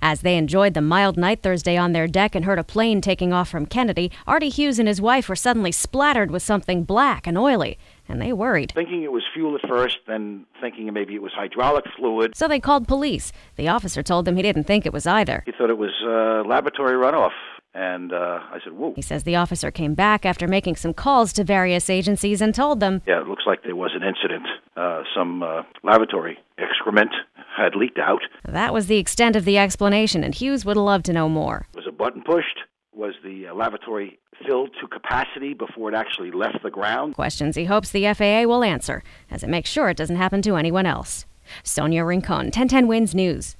As they enjoyed the mild night Thursday on their deck and heard a plane taking off from Kennedy, Artie Hughes and his wife were suddenly splattered with something black and oily, and they worried. Thinking it was fuel at first, then thinking maybe it was hydraulic fluid. So they called police. The officer told them he didn't think it was either. He thought it was laboratory runoff. And I said, whoa. He says the officer came back after making some calls to various agencies and told them, yeah, it looks like there was an incident. Some lavatory excrement had leaked out. That was the extent of the explanation, and Hughes would love to know more. Was a button pushed? Was the lavatory filled to capacity before it actually left the ground? Questions he hopes the FAA will answer, as it makes sure it doesn't happen to anyone else. Sonia Rincon, 1010 Wins News.